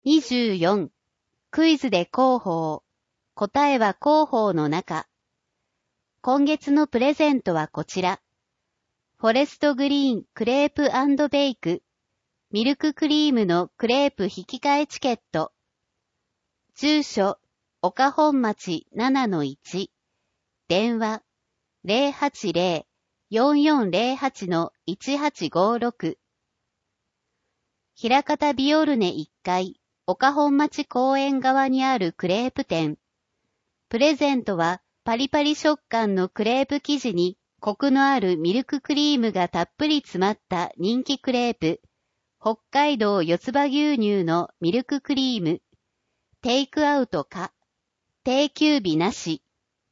24. クイズで広報。答えは広報の中。今月のプレゼントはこちら。フォレストグリーンクレープ&ベイク。ミルククリームのクレープ引き換えチケット。住所、岡本町 7-1。電話、080-4408-1856。枚方ビオルネ1階、岡本町公園側にあるクレープ店。プレゼントはパリパリ食感のクレープ生地にコクのあるミルククリームがたっぷり詰まった人気クレープ。北海道四つ葉牛乳のミルククリーム。テイクアウトか。定休日なし。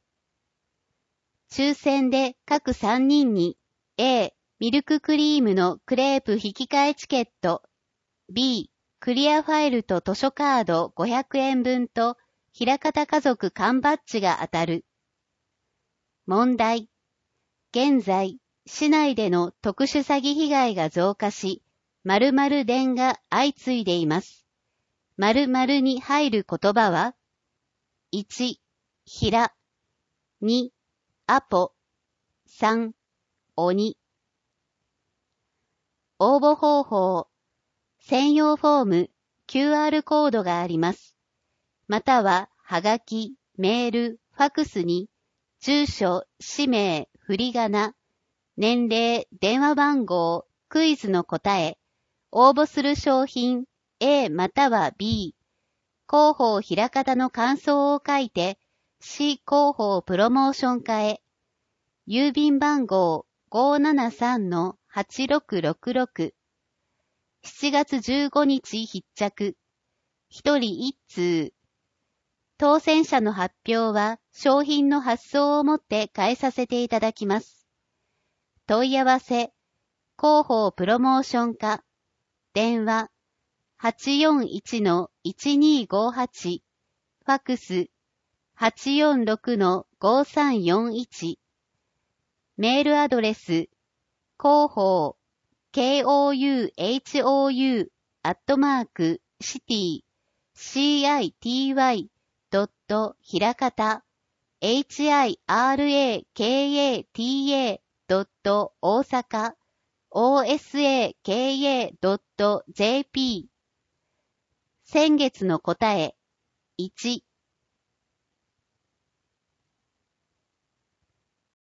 抽選で各3人に A、ミルククリームのクレープ引き換えチケット。B、クリアファイルと図書カード500円分と枚方家族缶バッジが当たる。問題。現在、市内での特殊詐欺被害が増加し、〇〇電が相次いでいます。〇〇に入る言葉は ?1、ひら。2、アポ。3、鬼。応募方法。専用フォーム、QR コードがあります。または、はがき、メール、ファクスに、住所、氏名、振り仮名、年齢、電話番号、クイズの答え、応募する商品 A または B、広報枚方の感想を書いて、市広報プロモーション課へ、郵便番号 573-8666、7月15日必着、1人1通。当選者の発表は商品の発送をもって返させていただきます。問い合わせ、広報プロモーション課、電話、841-1258、ファクス、846-5341、メールアドレス、広報、KOUHOU、@city、city.hirakata、hirakata.osaka、osaka.jp。先月の答え。1、